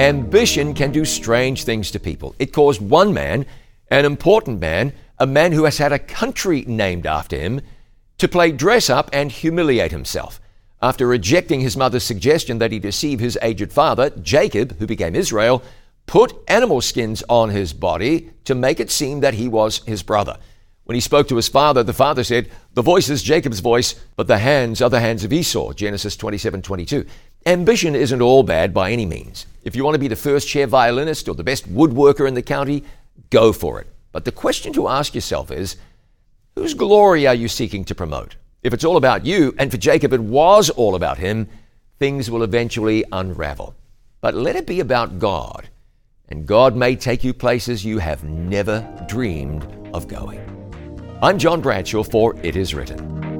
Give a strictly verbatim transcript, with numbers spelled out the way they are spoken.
Ambition can do strange things to people. It caused one man, an important man, a man who has had a country named after him, to play dress up and humiliate himself. After rejecting his mother's suggestion that he deceive his aged father, Jacob, who became Israel, put animal skins on his body to make it seem that he was his brother. When he spoke to his father, the father said, "The voice is Jacob's voice, but the hands are the hands of Esau," Genesis twenty-seven twenty-two. Ambition isn't all bad by any means. If you want to be the first chair violinist or the best woodworker in the county, go for it. But the question to ask yourself is, whose glory are you seeking to promote? If it's all about you, and for Jacob it was all about him, things will eventually unravel. But let it be about God, and God may take you places you have never dreamed of going. I'm John Bradshaw for It Is Written.